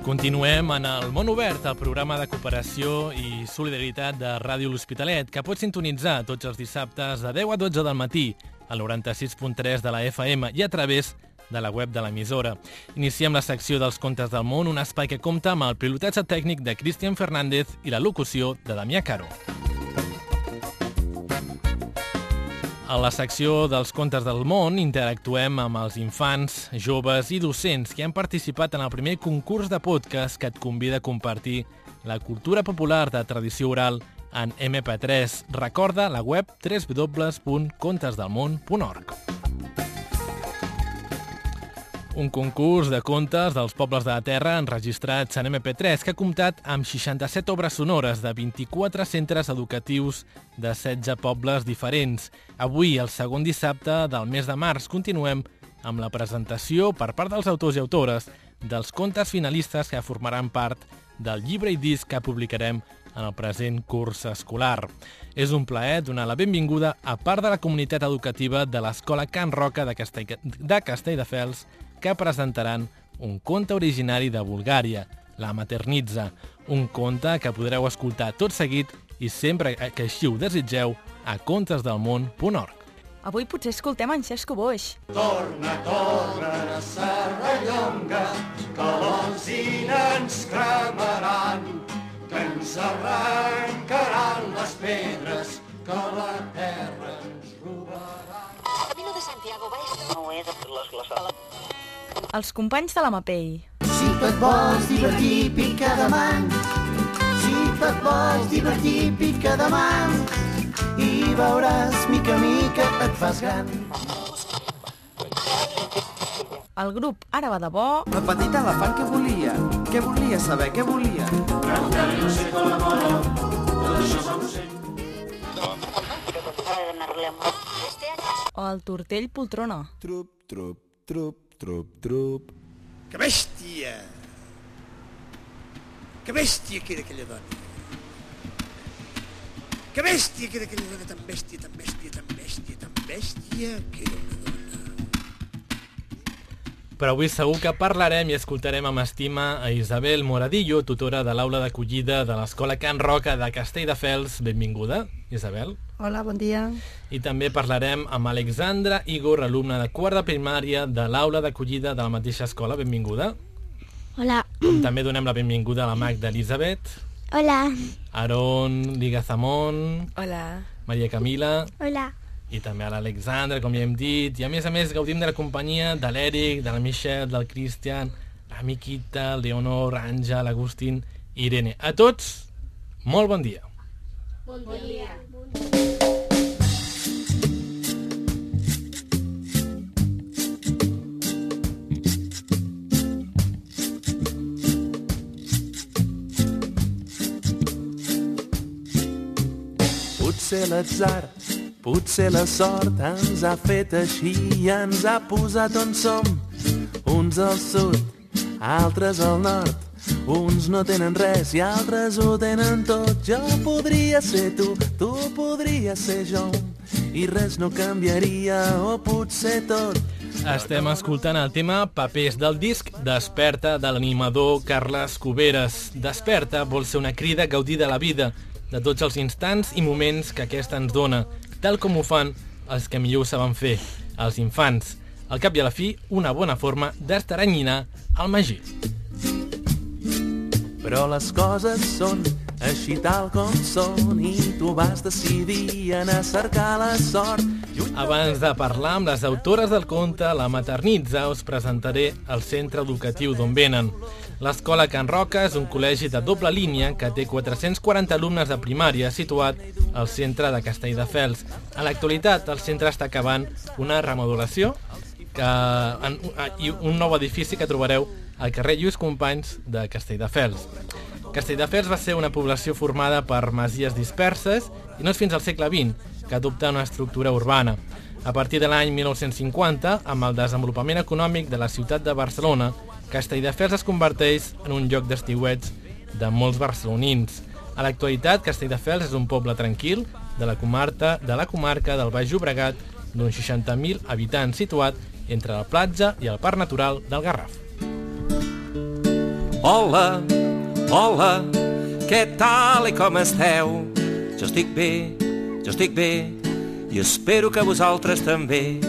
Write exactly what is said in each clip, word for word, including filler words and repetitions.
Continuem en el Món Obert, el programa de cooperació i solidaritat de Ràdio L'Hospitalet, que pots sintonitzar tots els dissabtes de deu a dotze del matí al noranta-sis punt tres de la F M i a través de la web de l'emissora. Iniciem la secció dels Contes del Món, un espai que compta amb el pilotatge tècnic de Cristian Fernández i la locució de Damià Caro. A la secció dels Contes del Món interactuem amb els infants, joves i docents que han participat en el primer concurs de podcast que et convida a compartir la cultura popular de tradició oral en eme pe tres. Recorda la web w w w punt contes del món punt org. Un concurs de contes dels pobles de la Terra enregistrats en eme pe tres que ha comptat amb seixanta-set obres sonores de vint-i-quatre centres educatius de setze pobles diferents. Avui, el segon dissabte del mes de març, continuem amb la presentació per part dels autors i autores dels contes finalistes que formaran part del llibre i disc que publicarem en el present curs escolar. És un plaer donar la benvinguda a part de la comunitat educativa de l'Escola Can Roca de Castell de Castelldefels, que presentaran un conte originari de Bulgària, La Maternitza, un conte que podreu escoltar tot seguit i sempre que així ho desitgeu a contesdelmón punt org. Avui potser escoltem en Xesco Boix. Torna, torna a Serrallonga, que l'alzina ens cremaran, que ens arrencaran les pedres, que la terra ens robaran. Camino de Santiago, va esto. No és les glaçades. Els companys de la Mapei. Si tu et vols divertir, pica de mans. Si tu et vols divertir, pica de mans. I veuràs, mica a mica, et fas gran. El grup Ara va de bo. El petit elefant què volia? Què volia saber? Què volia? Preguntar-li no sé com la mola, tot això som cent. O el Tortell Poltrona. Trup, trup, trup, trup, trup. Que bèstia! Que bèstia que era aquella dona! Que bèstia que era aquella dona, tan bèstia, tan bèstia, tan bèstia, tan bèstia que era una dona. Però avui segur que parlarem i escoltarem amb estima a Isabel Moradillo, tutora de l'aula d'acollida de l'Escola Can Roca de Castelldefels. Benvinguda, Isabel. Hola, bon dia. I també parlarem amb Alexandra Igor, alumna de quart de primària de l'aula d'acollida de la mateixa escola. Benvinguda. Hola. Com també donem la benvinguda a la Magda Elisabet. Hola. Aaron Ligazamón. Hola. Maria Camila. Hola. I també a l'Alexandra, com ja hem dit. I a més a més gaudim de la companyia de l'Eric, de la Michelle, del Cristian, la Miquita, el Leonor, Àngel, l'Agustín i Irene. A tots, molt bon dia. Bon dia. Potser l'atzar, potser la sort ens ha fet així i ens ha posat on som. Uns al sud, altres al nord. Uns no tenen res i altres ho tenen tot. Jo podria ser tu, tu podries ser jo, i res no canviaria, o potser tot. Estem escoltant el tema Papers del disc Desperta de l'animador Carles Cuberes. Desperta vol ser una crida a gaudir de la vida, de tots els instants i moments que aquesta ens dona, tal com ho fan els que millor ho saben fer, els infants. Al cap i a la fi, una bona forma d'estaranyinar el magí. Però les coses són així tal com són i tu vas decidir anar a cercar la sort. Abans de parlar amb les autores del conte La Maternitza, us presentaré el centre educatiu d'on venen. L'Escola Can Roca és un col·legi de doble línia que té quatre-cents quaranta alumnes de primària situat al centre de Castelldefels. En l'actualitat, el centre està acabant una remodelació que, en, i un nou edifici que trobareu al carrer Lluís Companys de Castelldefels. Castelldefels va ser una població formada per masies disperses i no és fins al segle vint que adopta una estructura urbana. A partir de l'any mil nou-cents cinquanta, amb el desenvolupament econòmic de la ciutat de Barcelona, Castelldefels es converteix en un lloc d'estiuets de molts barcelonins. A l'actualitat, Castelldefels és un poble tranquil de la comarca, de la comarca del Baix Llobregat d'uns seixanta mil habitants situat entre la platja i el Parc Natural del Garraf. Hola, hola, què tal i com esteu? Jo estic bé, jo estic bé, i espero que vosaltres també.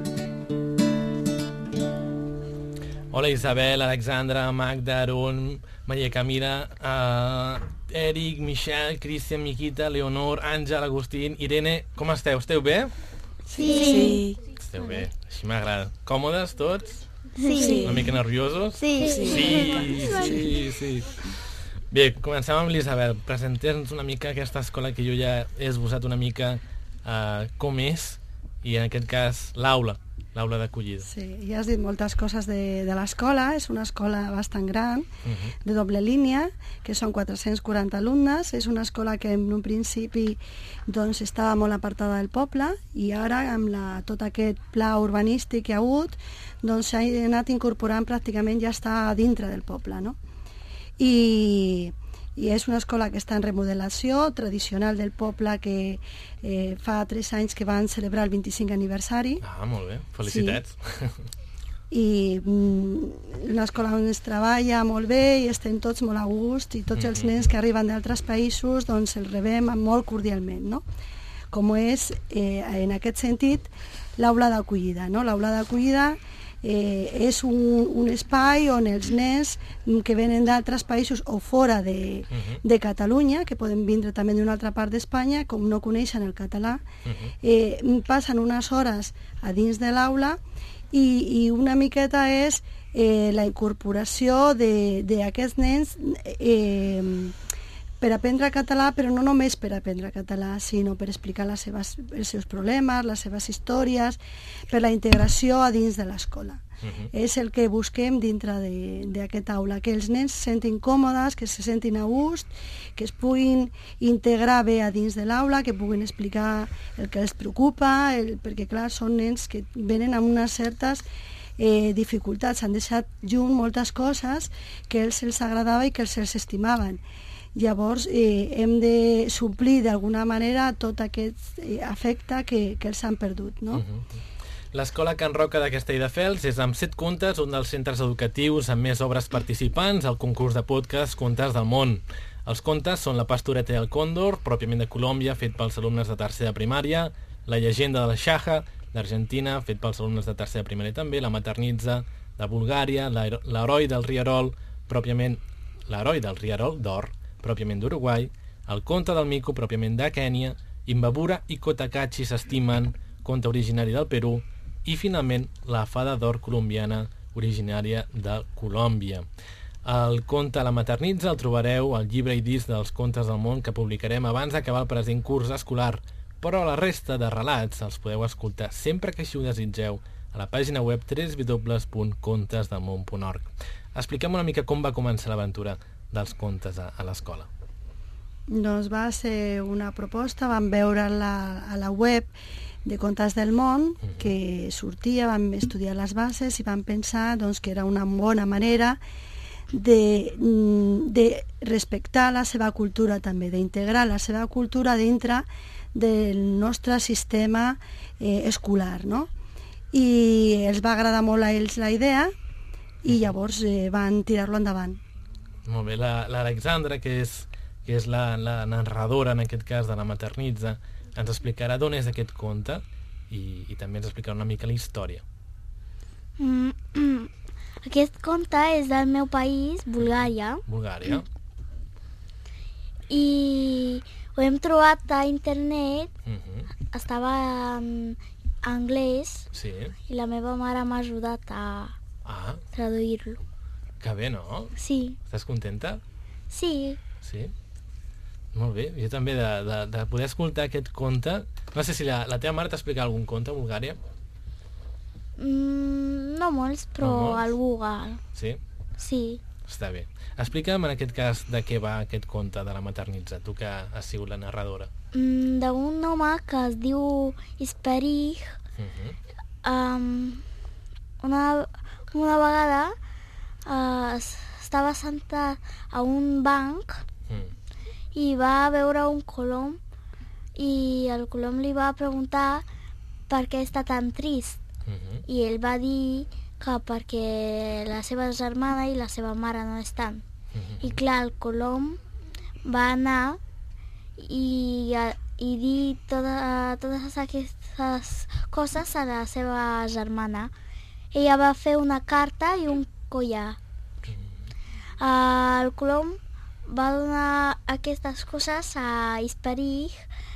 Hola Isabel, Alexandra, Magda, Aron, Maria Camila, uh, Eric, Michel, Cristian, Miquita, Leonor, Àngel, Agustín, Irene, com esteu? Esteu bé? Sí. Sí. Esteu bé, així m'agrada. Còmodes tots? Sí. Una mica nerviosos? Sí. Sí, sí, sí. Bé, comencem amb l'Isabel. Presenteu-nos una mica aquesta escola que jo ja he esbossat una mica uh, com és, i en aquest cas l'aula. L'aula d'acollida. Sí, ja has dit moltes coses de, de l'escola. És una escola bastant gran, uh-huh. de doble línia, que són quatre-cents quaranta alumnes. És una escola que en un principi doncs, estava molt apartada del poble, i ara, amb la, tot aquest pla urbanístic que hi ha hagut, doncs s'ha anat incorporant, pràcticament ja està dintre del poble, no? I... i és una escola que està en remodelació, tradicional del poble, que eh, fa tres anys que van celebrar el vint-i-cinquè aniversari. Ah, molt bé, felicitats. Sí. I mm, una escola on es treballa molt bé i estem tots molt a gust, i tots els nens que arriben d'altres països doncs els rebem molt cordialment, no? Com és, eh, en aquest sentit, l'aula d'acollida, no? L'aula d'acollida Eh, és un, un espai on els nens que venen d'altres països o fora de, uh-huh. de Catalunya, que poden vindre també d'una altra part d'Espanya, com no coneixen el català, uh-huh. eh, passen unes hores a dins de l'aula, i, i una miqueta és eh, la incorporació d'aquests nens eh, per aprendre català, però no només per aprendre català, sinó per explicar les seves, els seus problemes, les seves històries, per la integració a dins de l'escola. Uh-huh. És el que busquem dintre d'aquesta aula, que els nens se sentin còmodes, que se sentin a gust, que es puguin integrar bé a dins de l'aula, que puguin explicar el que els preocupa, el, perquè clar, són nens que venen amb unes certes eh, dificultats, han deixat junt moltes coses que els els agradava i que els els estimaven. Llavors eh, hem de suplir d'alguna manera tot aquest eh, afecte que, que els han perdut, no? Uh-huh. L'escola Can Roca de Castelldefels és amb set contes, un dels centres educatius amb més obres participants al concurs de podcast Contes del Món. Els contes són La pastoreta i el còndor, pròpiament de Colòmbia, fet pels alumnes de tercer de primària, La llegenda de la Xaja, d'Argentina, fet pels alumnes de tercer de primària també, La maternitza, de Bulgària, L'heroi del Rierol, pròpiament l'heroi del Rierol d'Or, pròpiament d'Uruguai, El conte del mico, pròpiament de Kènia, Imbabura i Cotacachi s'estimen, conte originari del Perú, i finalment La fada d'or colombiana, originària de Colòmbia. El conte La maternitza el trobareu al llibre i disc dels Contes del Món que publicarem abans d'acabar el present curs escolar, però la resta de relats els podeu escoltar sempre que així ho desitgeu a la pàgina web w w w punt contes del món punt org. Expliquem una mica com va començar l'aventura dels contes a, a l'escola. Doncs va ser una proposta, vam veure la, a la web de Contes del Món que sortia, vam estudiar les bases i vam pensar doncs, que era una bona manera de, de respectar la seva cultura també, d'integrar la seva cultura dintre del nostre sistema eh, escolar, no? I els va agradar molt a ells la idea i llavors eh, van tirar-lo endavant. Molt bé, l'Alexandra, la, que és, que és la, la narradora en aquest cas de La maternitza, ens explicarà d'on és aquest conte i, i també ens explicarà una mica la història. Mm, mm. Aquest conte és del meu país, Bulgària. Bulgària. I ho hem trobat a internet, uh-huh. estava en anglès, sí. I la meva mare m'ha ajudat a ah. traduir-lo. Que bé, no? Sí. Estàs contenta? Sí. Sí? Molt bé, jo també de, de, de poder escoltar aquest conte. No sé si la, la teva mare t'ha explicat algun conte a Bulgària? Mm, no molts, però no molts? Algú. Sí? Sí. Està bé. Explica'm en aquest cas de què va aquest conte de La maternitza, tu que has sigut la narradora. Mm, d'un home que es diu Isperich. Uh-huh. um, una, una vegada uh, estava sentat a un banc mm. i va veure un colom i el colom li va preguntar per què està tan trist. Uh-huh. I ell va dir que perquè la seva germana i la seva mare no estan. I clar, el Colom va anar i, i dir tota, totes aquestes coses a la seva germana. Ella va fer una carta i un collar. El Colom va donar aquestes coses a Esperich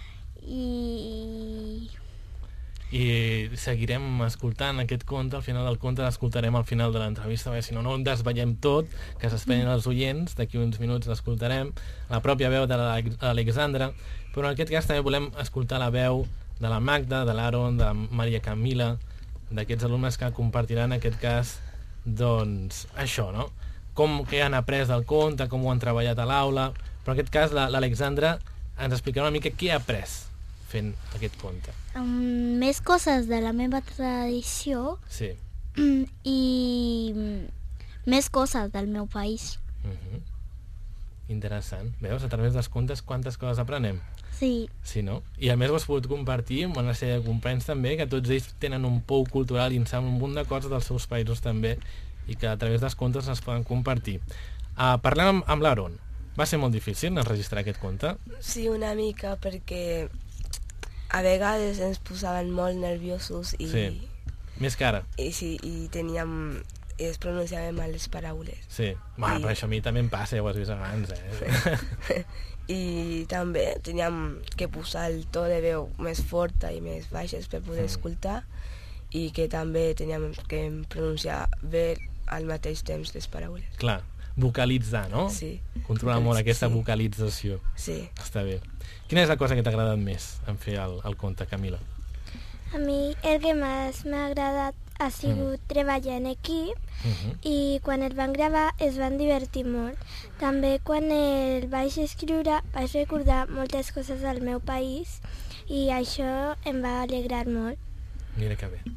i... I seguirem escoltant aquest conte, al final del conte l'escoltarem al final de l'entrevista, perquè si no, no en desvetllem tot, que s'esperen els oients, d'aquí uns minuts l'escoltarem, la pròpia veu de l'Alexandra, però en aquest cas també volem escoltar la veu de la Magda, de l'Aaron, de Maria Camila, d'aquests alumnes que compartiran en aquest cas, doncs, això, no? Com que han après del conte, com ho han treballat a l'aula, però en aquest cas l'Alexandra ens explicarà una mica què ha après fent aquest conte. Um, més coses de la meva tradició sí. i més coses del meu país. Uh-huh. Interessant. Veus, a través dels contes quantes coses aprenem? Sí. Sí, no? I a més ho has pogut compartir amb una sèrie de companys també, que tots ells tenen un pou cultural i en saben un munt de coses dels seus països també i que a través dels contes es poden compartir. Uh, parlem amb, amb l'Aaron. Va ser molt difícil enregistrar aquest conte? Sí, una mica, perquè a vegades ens posaven molt nerviosos i... Sí, més que ara. I, sí, i teníem... i es pronunciaven mal les paraules. Sí, Va, I... però això a mi també em passa, ja ho has vist abans, eh? I també teníem que posar el to de veu més forta i més baixes per poder mm. escoltar i que també teníem que pronunciar bé al mateix temps les paraules. Clar, vocalitzar, no? Sí. Controlar molt aquesta sí. vocalització. Sí. Està bé. Quina és la cosa que t'ha agradat més en fer el, el conte, Camila? A mi el que més m'ha agradat ha sigut mm. treballar en equip uh-huh. i quan el van gravar es van divertir molt. També quan el vaig escriure vaig recordar moltes coses del meu país i això em va alegrar molt. Mira que bé.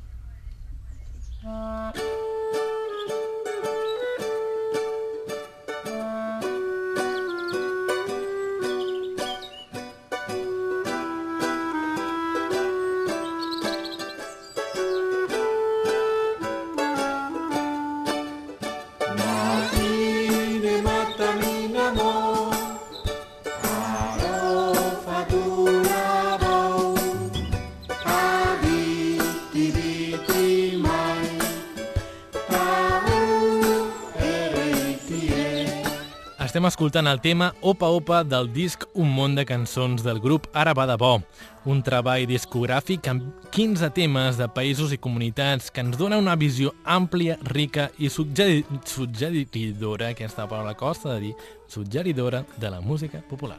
Estem escoltant el tema Opa Opa del disc Un món de cançons del grup Ara va de bo, un treball discogràfic amb quinze temes de països i comunitats que ens dona una visió àmplia, rica i suggeri suggeridora, aquesta paraula costa de dir, suggeridora de la música popular.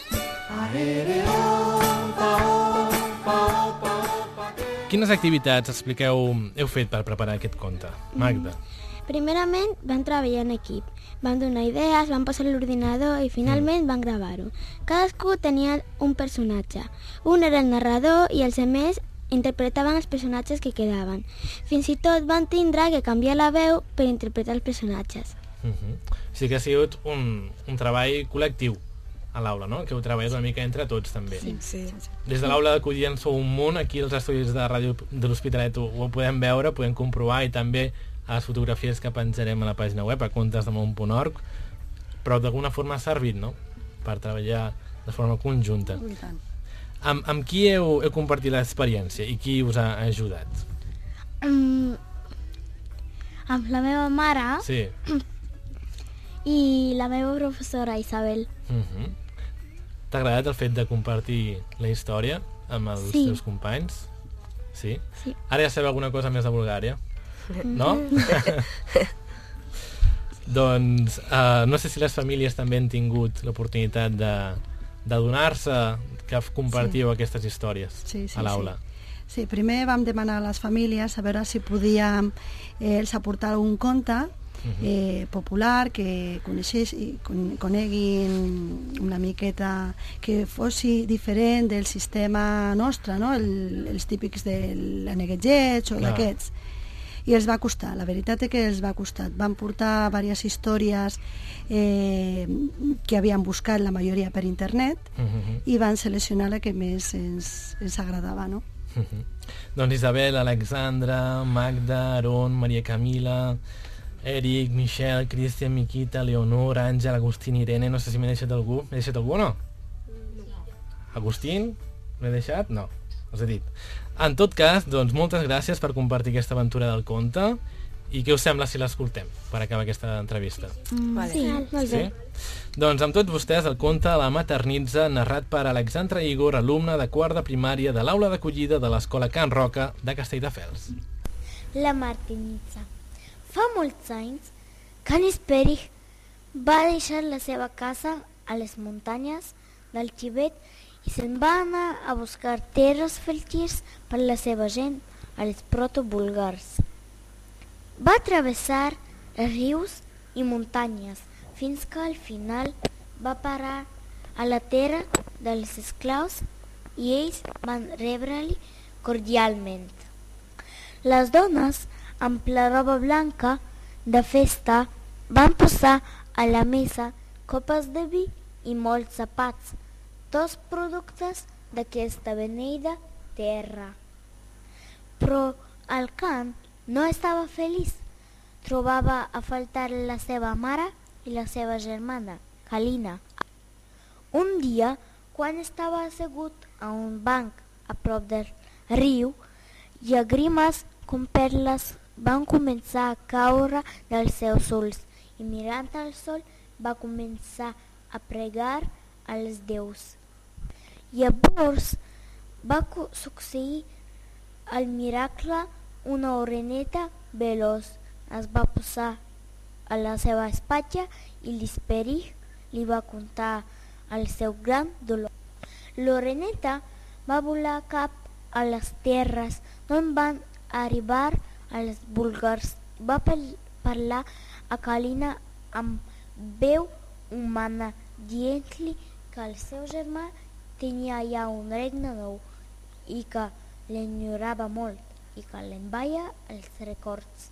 Quines activitats, expliqueu, heu fet per preparar aquest conte? Magda. Primerament van treballar en equip, van donar idees, van posar l'ordinador i finalment mm. van gravar-ho. Cadascú tenia un personatge. Un era el narrador i els altres interpretaven els personatges que quedaven. Fins i tot van tindre que canviar la veu per interpretar els personatges. Mm-hmm. Sí que ha sigut un, un treball col·lectiu a l'aula, no? Que heu treballat una mica entre tots també. Sí, sí. Des de l'aula d'acollida en sou un munt, aquí als estudis de ràdio de l'Hospitalet ho, ho podem veure, podem comprovar i també a les fotografies que penjarem a la pàgina web a contesdemont punt org, però d'alguna forma ha servit, no?, per treballar de forma conjunta. I tant. Amb, amb qui heu, heu compartit l'experiència i qui us ha ajudat? Um, amb la meva mare sí. i la meva professora Isabel. Uh-huh. T'ha agradat el fet de compartir la història amb els sí. teus companys? Sí? Sí. Ara ja sabeu alguna cosa més de Bulgària? No? Doncs uh, no sé si les famílies també han tingut l'oportunitat de, de donar-se, que compartiu sí. aquestes històries sí, sí, a l'aula. Sí. sí, primer vam demanar a les famílies a veure si podíem eh, els aportar un conte uh-huh. eh, popular que coneixés i con, coneguin una miqueta, que fossi diferent del sistema nostre, no? El, els típics de l'Aneguetgets o d'aquests. I els va costar, la veritat és que els va costar. Van portar diverses històries eh, que havien buscat la majoria per internet uh-huh. i van seleccionar la que més ens, ens agradava, no? Uh-huh. Doncs Isabel, Alexandra, Magda, Aaron, Maria Camila, Eric, Michel, Cristian, Miquita, Leonor, Àngel, Agustín, Irene... No sé si m'he deixat algú. M'he deixat algú o no? Agustín? M'he deixat? No. Els he dit. En tot cas, doncs, moltes gràcies per compartir aquesta aventura del conte. I què us sembla si l'escoltem per acabar aquesta entrevista? Mm, vale. Sí, molt bé. Sí? Doncs amb tots vostès el conte La maternitza, narrat per Alexandra Igor, alumne de quart de primària de l'aula d'acollida de l'Escola Can Roca de Castelldefels. La maternitza. Fa molts anys, Can Esperich va deixar la seva casa a les muntanyes del Tibet i se'n va anar a buscar terres fèrtils per la seva gent, els proto-búlgars. Va travessar rius i muntanyes fins que al final va parar a la terra dels esclaus i ells van rebre-li cordialment. Les dones amb la roba blanca de festa van posar a la mesa copes de vi i molts apats, tots productes d'aquesta beneïda terra. Però el Can no estava feliç. Trobava a faltar la seva mare i la seva germana, Kalina. Un dia, quan estava assegut a un banc a prop del riu, llàgrimes com perles van començar a caure dels seus ulls i mirant al sol va començar a pregar als déus. Llavors va succeir el miracle. Una oreneta veloç es va posar a la seva espatlla i l'Esperich li va contar el seu gran dolor. L'oreneta va volar cap a les terres on van arribar els búlgars. Va parlar a Kalina amb veu humana, dient-li que el seu germà tenia ja un regne nou i que l'enyorava molt i que l'envaia els records.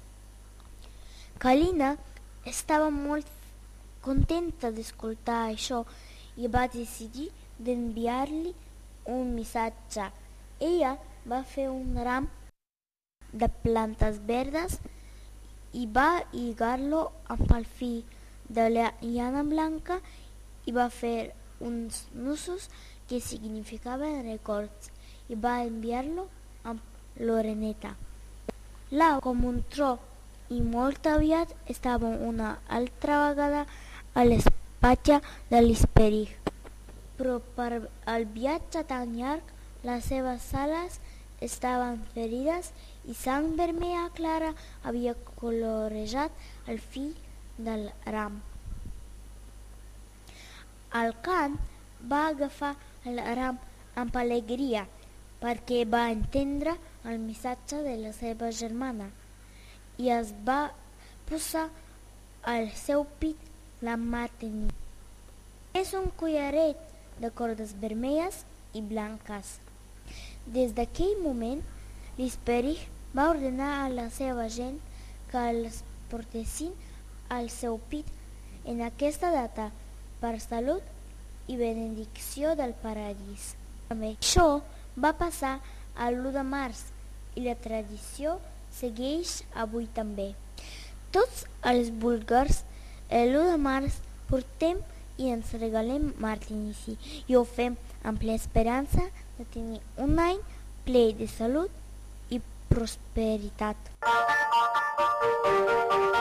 Kalina estava molt contenta d'escoltar això i va decidir d'enviar-li un missatge. Ella va fer un ram de plantes verdes i va lligar-lo amb el fil de la llana blanca i va fer uns nusos que significaven records i va enviar-lo amb l'oreneta. Là, com un tro, i molt aviat estava una altra vegada a l'espatlla de l'Esperich. Però per el viatge tan llarg, les seves ales estaven ferides i sang vermella clara havia colorejat el fil del ram. El Can va agafar el ram amb alegria perquè va entendre el missatge de la seva germana i es va posar al seu pit la maternitza. És un collaret de cordes vermelles i blanques. Des d'aquell moment, l'Esperich va ordenar a la seva gent que els portessin al seu pit en aquesta data per salut i benedicció del paradís. Això va passar el l'u de març i la tradició segueix avui també. Tots els búlgars l'u de març portem i ens regalem martinici i ho fem amb l'esperança de tenir un any ple de salut i prosperitat.